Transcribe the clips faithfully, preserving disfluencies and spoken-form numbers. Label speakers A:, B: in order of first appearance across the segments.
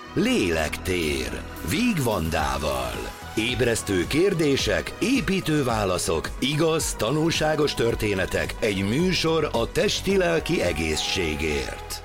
A: Lélektér Víg Vandával. Ébresztő kérdések, építő válaszok, igaz, tanulságos történetek, egy műsor a testi-lelki egészségért.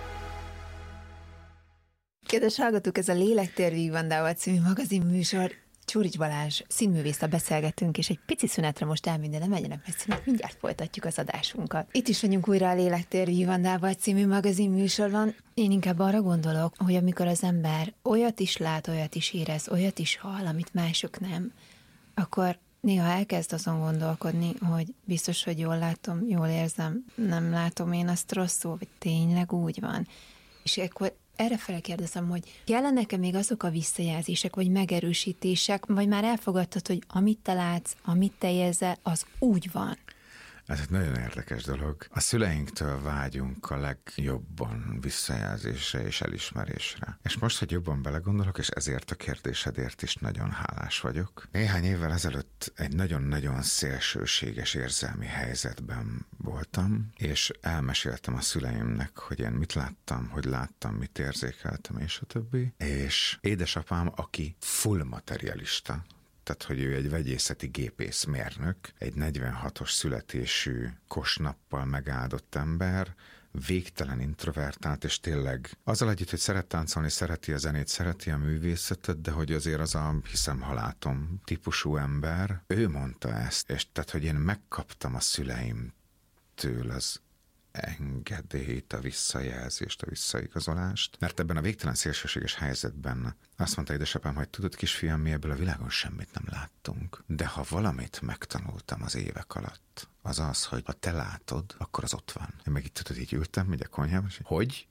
B: Kedves hallgatók, ez a Lélektér Víg Vandával című magazin műsor. Csúrics Balázs színművésszel beszélgetünk, és egy pici szünetre most elmondja, nem legyenek meg szünet, mindjárt folytatjuk az adásunkat. Itt is vagyunk újra a Lélektér Víg Vandával című magazin műsorban. Én inkább arra gondolok, hogy amikor az ember olyat is lát, olyat is érez, olyat is hall, amit mások nem, akkor néha elkezd azon gondolkodni, hogy biztos, hogy jól látom, jól érzem, nem látom én azt rosszul, vagy tényleg úgy van. És akkor erre felkérdezem, hogy kellenek-e még azok a visszajelzések, vagy megerősítések, vagy már elfogadtad, hogy amit te látsz, amit te érzel, az úgy van?
C: Ez egy nagyon érdekes dolog. A szüleinktől vágyunk a legjobban visszajelzésre és elismerésre. És most, hogy jobban belegondolok, és ezért a kérdésedért is nagyon hálás vagyok. Néhány évvel ezelőtt egy nagyon-nagyon szélsőséges érzelmi helyzetben voltam, és elmeséltem a szüleimnek, hogy én mit láttam, hogy láttam, mit érzékeltem, és a többi. És édesapám, aki full materialista, tehát, hogy ő egy vegyészeti gépészmérnök, egy negyvenhatos születésű kosnappal megáldott ember, végtelen introvertált, és tényleg azzal együtt, hogy szeret táncolni, szereti a zenét, szereti a művészetet, de hogy azért az a hiszem, ha látom típusú ember, ő mondta ezt, és tehát, hogy én megkaptam a szüleimtől az engedélyt, a visszajelzést, a visszaigazolást. Mert ebben a végtelen szélsőséges helyzetben azt mondta édesapám, hogy tudod, kisfiam, mi ebből a világon semmit nem láttunk. De ha valamit megtanultam az évek alatt, az az, hogy ha te látod, akkor az ott van. Én meg itt tudod, így ültem, így a konyhában, és hogy?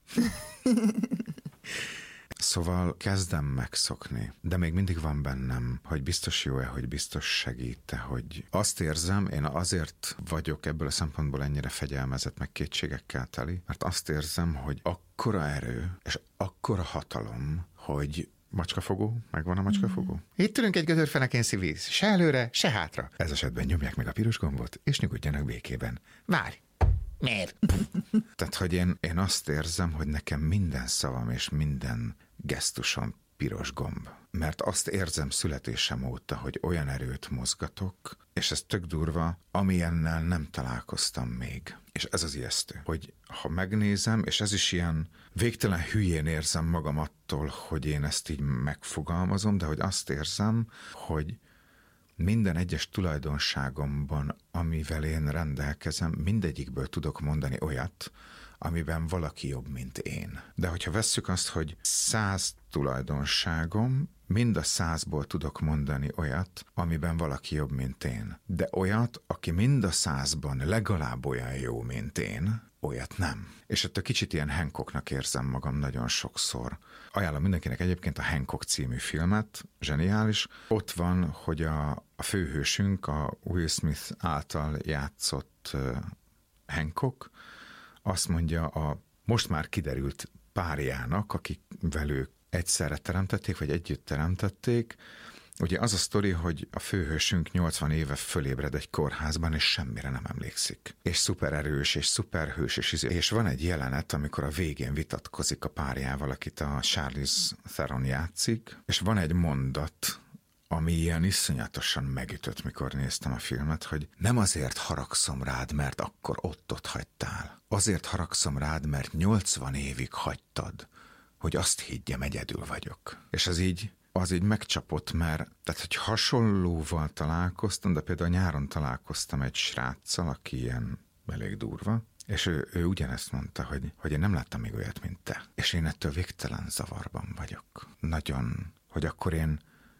C: Szóval kezdem megszokni, de még mindig van bennem, hogy biztos jó-e, hogy biztos segít-e, hogy azt érzem, én azért vagyok ebből a szempontból ennyire fegyelmezett, meg kétségekkel teli, mert azt érzem, hogy akkora erő, és akkora hatalom, hogy macskafogó, megvan a macskafogó? Mm. Itt ülünk egy gödörfenekén víz, se előre, se hátra. Ez esetben nyomják meg a piros gombot, és nyugodjanak békében. Várj! Miért? Tehát, hogy én, én azt érzem, hogy nekem minden szavam és minden gesztusom piros gomb. Mert azt érzem születésem óta, hogy olyan erőt mozgatok, és ez tök durva, amilyennel nem találkoztam még. És ez az ijesztő, hogy ha megnézem, és ez is ilyen végtelen hülyén érzem magam attól, hogy én ezt így megfogalmazom, de hogy azt érzem, hogy minden egyes tulajdonságomban, amivel én rendelkezem, mindegyikből tudok mondani olyat, amiben valaki jobb, mint én. De hogyha vesszük azt, hogy száz tulajdonságom, mind a százból tudok mondani olyat, amiben valaki jobb, mint én. De olyat, aki mind a százban legalább olyan jó, mint én, olyat nem. És ettől kicsit ilyen Hancocknak érzem magam nagyon sokszor. Ajánlom mindenkinek egyébként a Hancock című filmet, zseniális. Ott van, hogy a, a főhősünk, a Will Smith által játszott uh, Hancock, azt mondja a most már kiderült párjának, akik velük egyszerre teremtették, vagy együtt teremtették. Ugye az a sztori, hogy a főhősünk nyolcvan éve fölébred egy kórházban, és semmire nem emlékszik. És szuper erős, és szuper hős, és, és van egy jelenet, amikor a végén vitatkozik a párjával, akit a Charlize Theron játszik, és van egy mondat, ami ilyen iszonyatosan megütött, mikor néztem a filmet, hogy nem azért haragszom rád, mert akkor ott-ott hagytál. Azért haragszom rád, mert nyolcvan évig hagytad, hogy azt higgyem, egyedül vagyok. És az így, az így megcsapott, mert tehát, hogy hasonlóval találkoztam, de például nyáron találkoztam egy sráccal, aki ilyen elég durva, és ő, ő ugyanezt mondta, hogy, hogy én nem láttam még olyat, mint te. És én ettől végtelen zavarban vagyok. Nagyon, hogy akkor én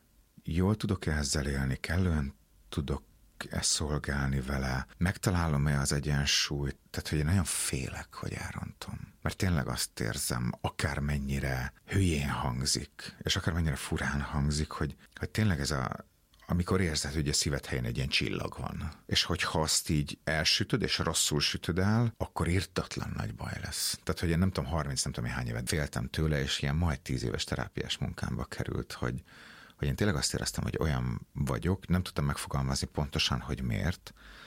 C: jól tudok-e ezzel élni, kellően tudok-e szolgálni vele, megtalálom-e az egyensúlyt, tehát hogy én nagyon félek, hogy elrontom. Mert tényleg azt érzem, akármennyire hülyén hangzik, és akármennyire furán hangzik, hogy, hogy tényleg ez a, amikor érzed, hogy a szíved helyén egy ilyen csillag van. És hogyha azt így elsütöd, és rosszul sütöd el, akkor irdatlan nagy baj lesz. Tehát, hogy én nem tudom, harminc, nem tudom, hány évet féltem tőle, és ilyen majd tíz éves terápiás munkámba került, hogy hogy én tényleg azt éreztem, hogy olyan vagyok, nem tudtam megfogalmazni pontosan, hogy miért,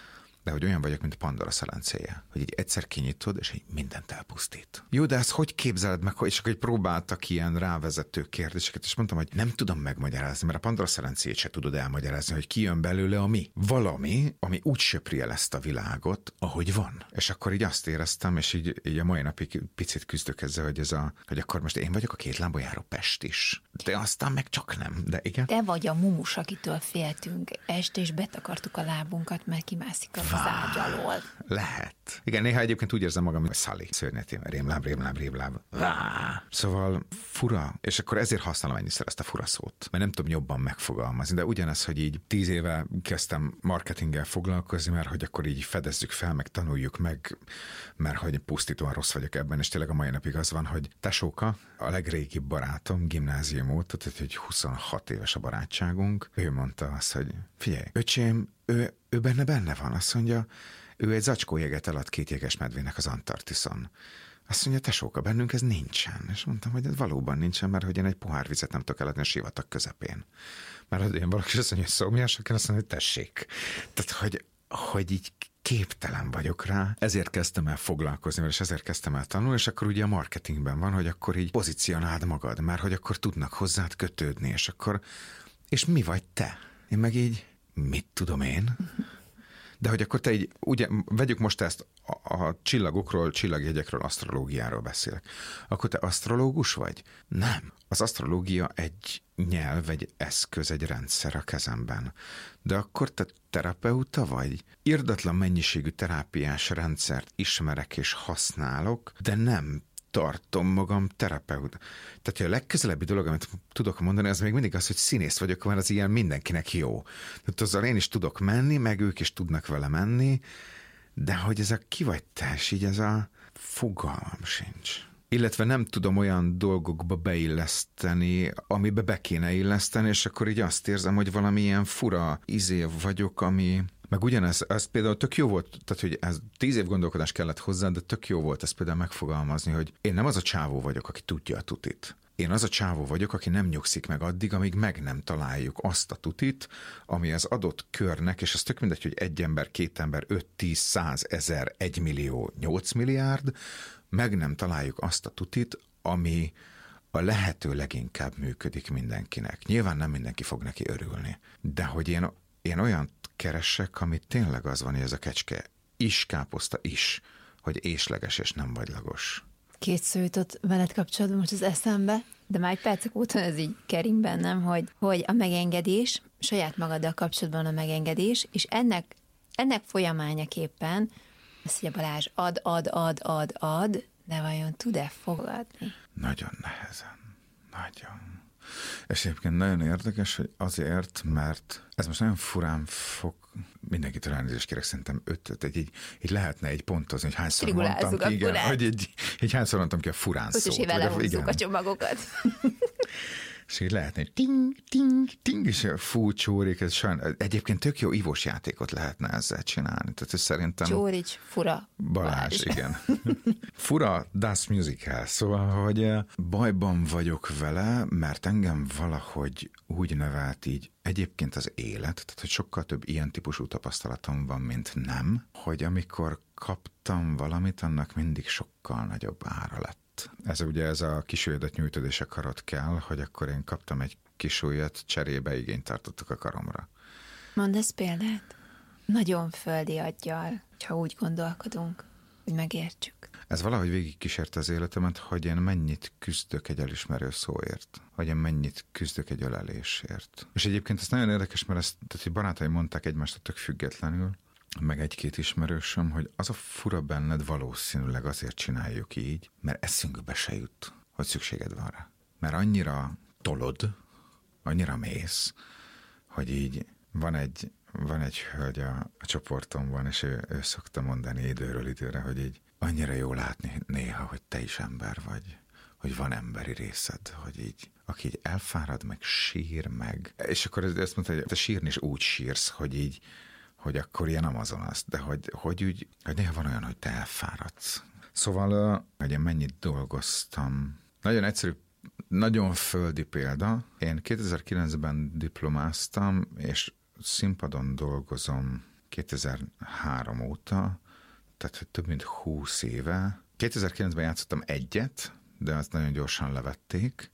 C: de hogy olyan vagyok, mint a Pandora szelencéje, hogy így egyszer kinyitod, és így mindent elpusztít. Jó, de ezt hogy képzeled meg, hogy csak hogy próbáltak ilyen rávezető kérdéseket, és mondtam, hogy nem tudom megmagyarázni, mert a Pandora szelencéjét se tudod elmagyarázni, hogy ki jön belőle a mi. Valami, ami úgy söpri el ezt a világot, ahogy van. És akkor így azt éreztem, és így, így a mai napig picit küzdök ezzel, hogy ez a, hogy akkor most én vagyok a két lábon járó Pest is. De aztán meg csak nem, de igen.
B: Te vagy a mumus, akitől féltünk este, és betakartuk a lábunkat, mert kimászik az ágy alól.
C: Lehet. Igen, néha egyébként úgy érzem magam, hogy Sully. Szörnyetén, rémláb, rémláb, rémláb. Vá. Szóval fura, és akkor ezért használom ennyiszer ezt a fura szót, mert nem tudom jobban megfogalmazni, de ugyanez, hogy így tíz éve kezdtem marketinggel foglalkozni, mert hogy akkor így fedezzük fel, meg tanuljuk meg, mert hogy pusztítóan rossz vagyok ebben, és tényleg a mai napig az van, hogy tesóka, a legrégibb barátom, gimnázium óta, tehát hogy huszonhat éves a barátságunk, ő mondta azt, hogy figyelj, öcsém, ő, ő benne benne van, azt mondja, ő egy zacskó jeget alatt két jégesmedvének az Antarktiszon. Azt mondja, tesóka, bennünk ez nincsen. És mondtam, hogy ez valóban nincsen, mert hogy én egy pohár vizet nem tudok eladni a sivatag közepén. Mert én valaki azt mondja, hogy szomjas, akkor azt mondja, hogy tessék. Tehát, hogy, hogy így képtelen vagyok rá. Ezért kezdtem el foglalkozni, és ezért kezdtem el tanulni, és akkor ugye a marketingben van, hogy akkor így pozícionáld magad, mert hogy akkor tudnak hozzád kötődni, és akkor, és mi vagy te? Én meg így, mit tudom én? De hogy akkor te így, ugye, vegyük most ezt a, a csillagokról, csillagjegyekről, asztrológiáról beszélek. Akkor te asztrológus vagy? Nem. Az asztrológia egy nyelv, egy eszköz, egy rendszer a kezemben. De akkor te terapeuta vagy? Irdatlan mennyiségű terápiás rendszert ismerek és használok, de nem tartom magam terapeut. Tehát a legközelebbi dolog, amit tudok mondani, az még mindig az, hogy színész vagyok, mert az ilyen mindenkinek jó. Tehát azzal én is tudok menni, meg ők is tudnak vele menni, de hogy ez a ki vagy te, és így ez a fogalmam sincs. Illetve nem tudom olyan dolgokba beilleszteni, amibe be kéne illeszteni, és akkor így azt érzem, hogy valami ilyen fura izé vagyok, ami... Meg ugyanez, ez például tök jó volt, tehát hogy ez tíz év gondolkodás kellett hozzá, de tök jó volt ezt például megfogalmazni, hogy én nem az a csávó vagyok, aki tudja a tutit. Én az a csávó vagyok, aki nem nyugszik meg addig, amíg meg nem találjuk azt a tutit, ami az adott körnek, és az tök mindegy, hogy egy ember, két ember, öt, tíz, száz, ezer, egy millió, nyolc milliárd, meg nem találjuk azt a tutit, ami a lehető leginkább működik mindenkinek. Nyilván nem mindenki fog neki örülni, de hogy én, én olyan keresek, ami tényleg az van, hogy ez a kecske is káposzta is, hogy ésleges és nem vagylagos.
B: Két szó jutott veled kapcsolatban most az eszembe, de már egy percek óta ez így kering bennem, hogy, hogy a megengedés, saját magaddal kapcsolatban a megengedés, és ennek, ennek folyamányaképpen azt mondja Balázs, ad, ad, ad, ad, ad, de vajon tud-e fogadni?
C: Nagyon nehezen. Nagyon. És egyébként nagyon érdekes, hogy azért, mert ez most nagyon furán fog, mindenkitől elnézést kérek, szerintem ötöt, egy, így, így lehetne egy pontozni, hogy hányszor mondtam ki, igen, hogy egy, egy hányszor mondtam ki a furán szót.
B: Ötösével lehúzzuk a csomagokat.
C: És így lehetne, hogy ting, ting, ting, és fú, csórik, ez sajn... Egyébként tök jó ivós játékot lehetne ezzel csinálni. Tehát szerintem...
B: Csórics, fura,
C: Balázs.
B: Balázs.
C: Igen. Fura, Das Musical. Szóval, hogy bajban vagyok vele, mert engem valahogy úgy nevelt így egyébként az élet, tehát hogy sokkal több ilyen típusú tapasztalatom van, mint nem, hogy amikor kaptam valamit, annak mindig sokkal nagyobb ára lett. Ez ugye ez a kisúlyadat nyújtod és a karod kell, hogy akkor én kaptam egy kisúlyat, cserébe igényt tartottuk a karomra.
B: Mondasz példát? Nagyon földi aggyal, ha úgy gondolkodunk, hogy megértsük.
C: Ez valahogy végig kísérte az életemet, hogy én mennyit küzdök egy elismerő szóért, hogy én mennyit küzdök egy ölelésért. És egyébként ez nagyon érdekes, mert ezt, tehát, hogy barátaim mondták egymást tök függetlenül, meg egy-két ismerősöm, hogy az a fura benned valószínűleg azért csináljuk így, mert eszünkbe se jut, hogy szükséged van rá. Mert annyira tolod, annyira mész, hogy így van egy, van egy hölgy a, a csoportomban, és ő, ő szokta mondani időről időre, hogy így annyira jó látni néha, hogy te is ember vagy, hogy van emberi részed, hogy így, aki így elfárad, meg sír, meg. És akkor ezt mondta, hogy te sírni is úgy sírsz, hogy így hogy akkor ilyen Amazon de hogy, hogy úgy, hogy néha van olyan, hogy te elfáradsz. Szóval, hogy én mennyit dolgoztam. Nagyon egyszerű, nagyon földi példa. Én kétezer-kilencben diplomáztam, és színpadon dolgozom kétezer-három óta, tehát hogy több mint húsz éve. kétezer-kilencben játszottam egyet, de azt nagyon gyorsan levették,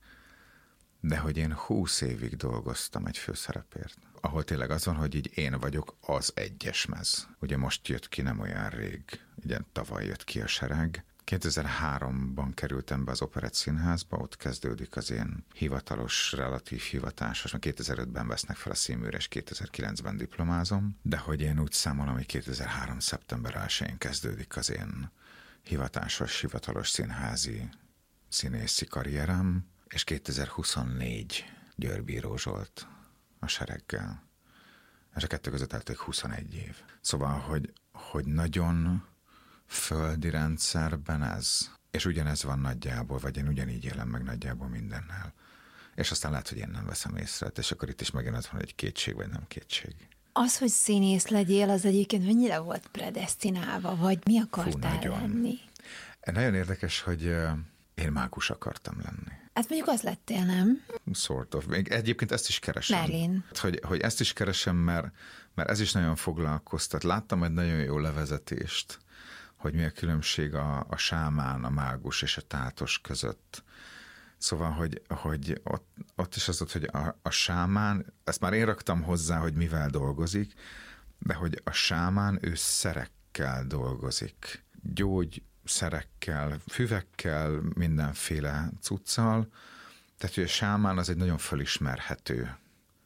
C: de hogy én húsz évig dolgoztam egy főszerepért. Ahol tényleg az van, hogy így én vagyok az egyes mez. Ugye most jött ki nem olyan rég, ugye tavaly jött ki a Sereg. kétezer-háromban kerültem be az Operett Színházba, ott kezdődik az én hivatalos, relatív hivatásos, mert kétezer-ötben vesznek fel a színműre, és kétezer-kilencben diplomázom, de hogy én úgy számolom, hogy kétezer-három szeptember elsején kezdődik az én hivatásos, hivatalos színházi színészi karrierem, és kétezer-huszonnégy Győrbíró Zsolt a Sereggel. És a kettő között eltelt huszonegy év. Szóval, hogy, hogy nagyon földi rendszerben ez, és ugyanez van nagyjából, vagy én ugyanígy élem meg nagyjából mindennel. És aztán lehet, hogy én nem veszem észre, és akkor itt is megint az van, hogy kétség, vagy nem kétség.
B: Az, hogy színész legyél, az egyébként mennyire volt predesztinálva, vagy mi akartál Fú, lenni?
C: Nagyon érdekes, hogy én mágus akartam lenni.
B: Hát mondjuk az lettél, nem?
C: Sort of. Még egyébként ezt is keresem.
B: Merlin.
C: Hogy, hogy ezt is keresem, mert, mert ez is nagyon foglalkoztat. Láttam egy nagyon jó levezetést, hogy mi a különbség a, a sámán, a mágus és a tátos között. Szóval, hogy, hogy ott, ott is az ott, hogy a, a sámán, ezt már én raktam hozzá, hogy mivel dolgozik, de hogy a sámán ő szerekkel dolgozik. Gyógy szerekkel, füvekkel, mindenféle cuccal. Tehát, hogy a sámán az egy nagyon fölismerhető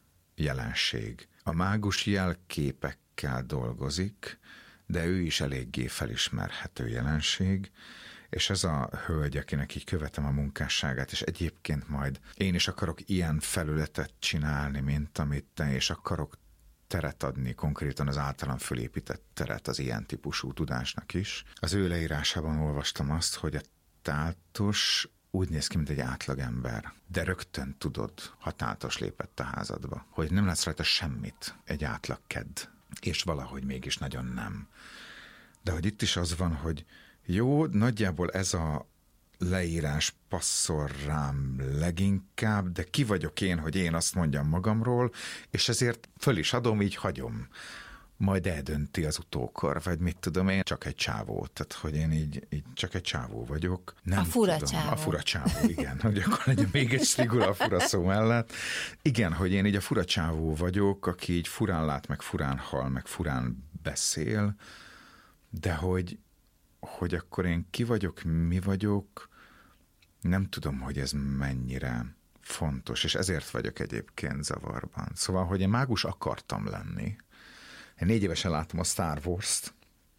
C: jelenség. A mágus jelképekkel dolgozik, de ő is eléggé felismerhető jelenség, és ez a hölgy, akinek így követem a munkásságát, és egyébként majd én is akarok ilyen felületet csinálni, mint amit te, és akarok teret adni, konkrétan az általam fölépített teret az ilyen típusú tudásnak is. Az ő leírásában olvastam azt, hogy a tátos úgy néz ki, mint egy átlagember, de rögtön tudod, ha tátos lépett a házadba, hogy nem látsz rajta semmit, egy átlag kedd, és valahogy mégis nagyon nem. De hogy itt is az van, hogy jó, nagyjából ez a leírás passzol rám leginkább, de ki vagyok én, hogy én azt mondjam magamról, és ezért föl is adom, így hagyom. Majd eldönti az utókor, vagy mit tudom én, csak egy csávó. Tehát, hogy én így, így csak egy csávó vagyok. Nem
B: a fura
C: tudom,
B: csávó.
C: A fura csávó, igen. Hogy akkor legyen még egy strigula a fura szó mellett. Igen, hogy én így a fura csávó vagyok, aki így furán lát, meg furán hal, meg furán beszél, de hogy, hogy akkor én ki vagyok, mi vagyok, nem tudom, hogy ez mennyire fontos, és ezért vagyok egyébként zavarban. Szóval, hogy én mágus akartam lenni. Én négy évesen láttam a Star Wars-t,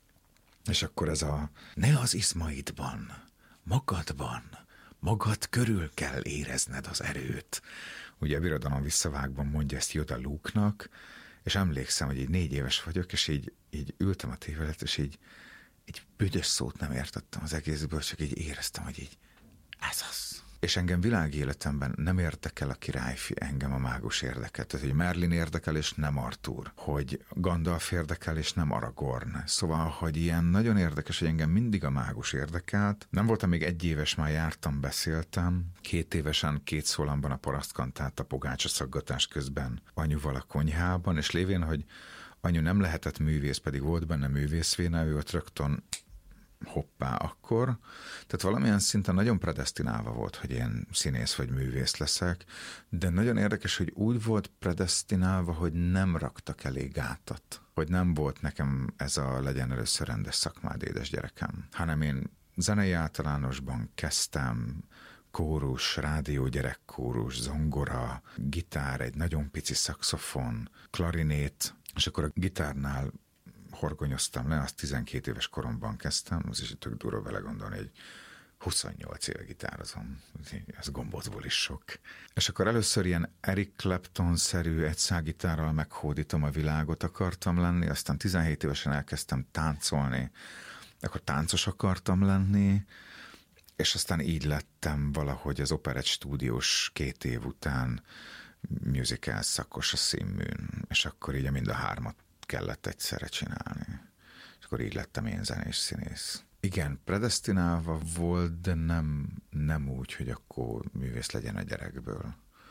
C: és akkor ez a ne az izmaidban, magadban, magad körül kell érezned az erőt. Ugye a Birodalom visszavágban mondja ezt Yoda Luke-nak, és emlékszem, hogy így négy éves vagyok, és így, így ültem a tévé előtt, és így, így büdös szót nem értettem az egészből, csak így éreztem, hogy így ez az. És engem világéletemben nem érdekel a királyfi, engem a mágus érdekel. Tehát, hogy Merlin érdekel, és nem Arthur. Hogy Gandalf érdekel, és nem Aragorn. Szóval, hogy ilyen nagyon érdekes, hogy engem mindig a mágus érdekelt. Nem voltam még egy éves, már jártam, beszéltem. Két évesen két szólamban a parasztkantát a pogácsa szaggatás közben anyuval a konyhában, és lévén, hogy anyu nem lehetett művész, pedig volt benne művészvéne, ő ott rögtön hoppá akkor. Tehát valamilyen szinten nagyon predesztinálva volt, hogy én színész vagy művész leszek, de nagyon érdekes, hogy úgy volt predesztinálva, hogy nem raktak elég gátat. Hogy nem volt nekem ez a legyen először rendes szakmád, édes gyerekem, hanem én zenei általánosban kezdtem, kórus, rádió gyerekkórus, zongora, gitár, egy nagyon pici szaxofon, klarinét, és akkor a gitárnál horgonyoztam le, azt tizenkét éves koromban kezdtem, az is tök durva vele gondolni, hogy huszonnyolc éve gitározom, ez gombócból is sok. És akkor először ilyen Eric Clapton-szerű egyszággitárral meghódítom a világot akartam lenni, aztán tizenhét évesen elkezdtem táncolni, akkor táncos akartam lenni, és aztán így lettem valahogy az Operett stúdiós két év után musical szakos a színműn, és akkor így mind a hármat kellett egyszerre csinálni. És akkor így lettem én zenés színész. Igen, predesztinálva volt, de nem, nem úgy, hogy akkor művész legyen a gyerekből,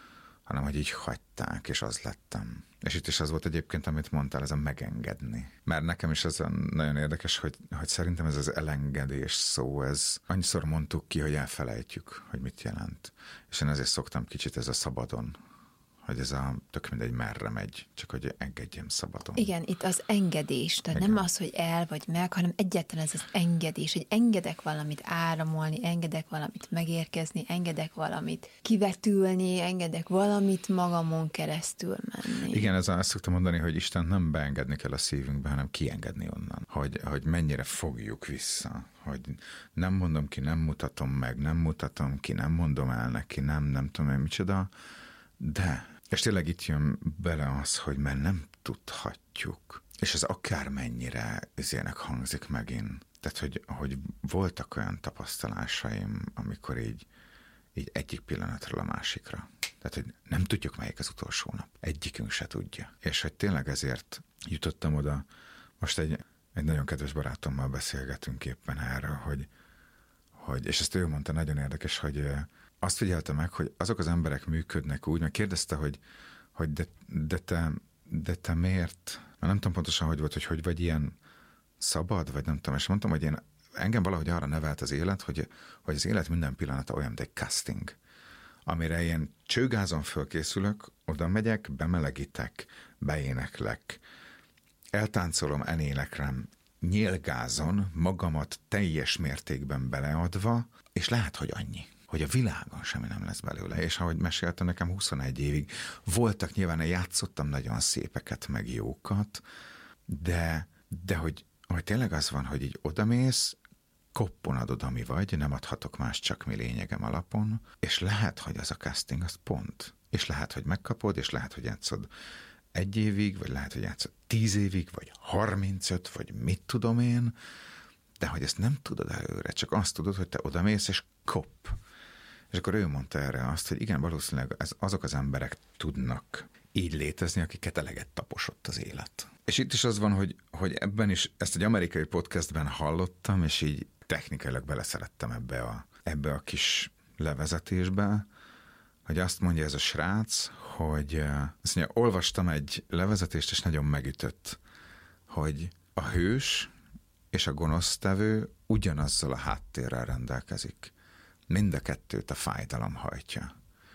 C: hanem hogy így hagyták, és az lettem. És itt is az volt egyébként, amit mondtál, ez a megengedni. Mert nekem is ez nagyon érdekes, hogy, hogy szerintem ez az elengedés szó, ez annyiszor mondtuk ki, hogy elfelejtjük, hogy mit jelent. És én ezért szoktam kicsit ez a szabadon, hogy ez a tök mindegy merre megy, csak hogy engedjem szabadon.
B: Igen, itt az engedés, tehát
C: Igen.
B: nem az, hogy el vagy meg, hanem egyáltalán ez az engedés, hogy engedek valamit áramolni, engedek valamit megérkezni, engedek valamit kivetülni, engedek valamit magamon keresztül menni.
C: Igen, ez azt szoktam mondani, hogy Isten nem beengedni kell a szívünkbe, hanem kiengedni onnan. Hogy, hogy mennyire fogjuk vissza. Hogy nem mondom ki, nem mutatom meg, nem mutatom ki, nem mondom el neki, nem, nem tudom én micsoda, de... És tényleg itt jön bele az, hogy mert nem tudhatjuk. És ez akármennyire izének hangzik megint. Tehát, hogy, hogy voltak olyan tapasztalásaim, amikor így, így egyik pillanatról a másikra. Tehát, hogy nem tudjuk, melyik az utolsó nap. Egyikünk se tudja. És hogy tényleg ezért jutottam oda. Most egy, egy nagyon kedves barátommal beszélgetünk éppen erről, hogy, hogy és ezt ő mondta, nagyon érdekes, hogy azt figyelte meg, hogy azok az emberek működnek úgy, mert kérdezte, hogy, hogy de, de, te, de te miért, mert nem tudom pontosan, hogy volt, hogy hogy vagy ilyen szabad, vagy nem tudom, és mondtam, hogy én, engem valahogy arra nevelt az élet, hogy, hogy az élet minden pillanata olyan, mint egy casting, amire én csőgázon fölkészülök, oda megyek, bemelegítek, beéneklek, eltáncolom, enéneklem, nyílgázon, magamat teljes mértékben beleadva, és lehet, hogy annyi. Hogy a világon semmi nem lesz belőle. És ahogy meséltem, nekem huszonegy évig voltak, nyilván én játszottam nagyon szépeket, meg jókat, de, de hogy, hogy tényleg az van, hogy így odamész, kopponad oda, mi vagy, nem adhatok más, csak mi lényegem alapon, és lehet, hogy az a casting, az pont. És lehet, hogy megkapod, és lehet, hogy játszod egy évig, vagy lehet, hogy játszod tíz évig, vagy harmincöt, vagy mit tudom én, de hogy ezt nem tudod előre, csak azt tudod, hogy te odamész, és kop. És akkor ő mondta erre azt, hogy igen, valószínűleg ez, azok az emberek tudnak így létezni, akiket eleget taposott az élet. És itt is az van, hogy, hogy ebben is, ezt egy amerikai podcastben hallottam, és így technikailag beleszerettem ebbe a, ebbe a kis levezetésbe, hogy azt mondja ez a srác, hogy azt mondja, olvastam egy levezetést, és nagyon megütött, hogy a hős és a gonosztevő ugyanazzal a háttérrel rendelkezik. Mind a kettőt a fájdalom hajtja.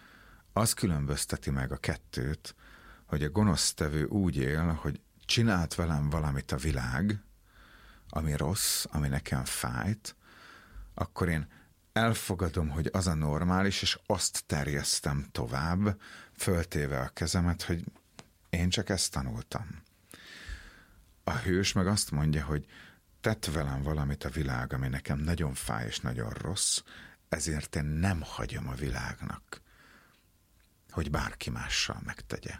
C: Az különbözteti meg a kettőt, hogy a gonosztevő úgy él, hogy csinált velem valamit a világ, ami rossz, ami nekem fájt, akkor én elfogadom, hogy az a normális, és azt terjesztem tovább, föltéve a kezemet, hogy én csak ezt tanultam. A hős meg azt mondja, hogy tett velem valamit a világ, ami nekem nagyon fáj és nagyon rossz, ezért én nem hagyom a világnak, hogy bárki mással megtegye.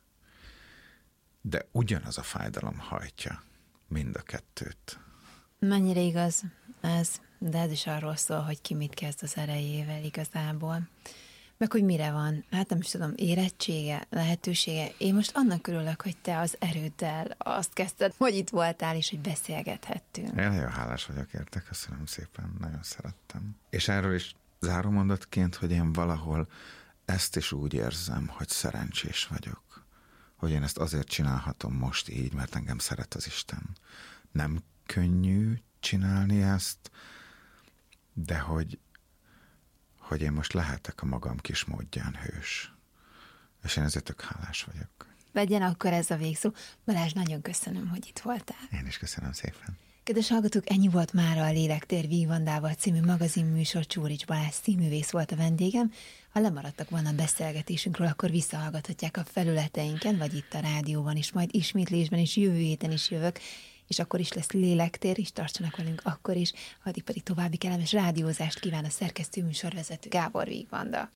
C: De ugyanaz a fájdalom hajtja mind a kettőt.
B: Mennyire igaz ez, de ez is arról szól, hogy ki mit kezd az erejével igazából. Meg hogy mire van, hát nem is tudom, érettsége, lehetősége. Én most annak örülök, hogy te az erőddel azt kezdted, hogy itt voltál, és hogy beszélgethettünk.
C: Én nagyon hálás vagyok érte, köszönöm szépen, nagyon szerettem. És erről is zárómondatként, hogy én valahol ezt is úgy érzem, hogy szerencsés vagyok. Hogy én ezt azért csinálhatom most így, mert engem szeret az Isten. Nem könnyű csinálni ezt, de hogy hogy én most lehetek a magam kis módján hős. És én ezért tök hálás vagyok.
B: Legyen akkor ez a végszó. Balázs, nagyon köszönöm, hogy itt voltál.
C: Én is köszönöm szépen.
B: Kedves hallgatók, ennyi volt mára a Lélektér Víg Vandával című magazinműsor. Csúrics Balázs színművész volt a vendégem. Ha lemaradtak volna a beszélgetésünkről, akkor visszahallgathatják a felületeinken, vagy itt a rádióban is, majd ismétlésben is, jövő héten is jövök, és akkor is lesz Lélektér, és tartsanak velünk akkor is, addig pedig további kellemes rádiózást kíván a szerkesztő műsorvezető Gábor Víg Vanda.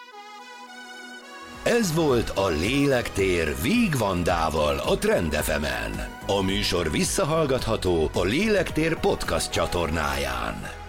A: Ez volt a Lélektér Víg Vandával a Trend ef emen. A műsor visszahallgatható a Lélektér podcast csatornáján.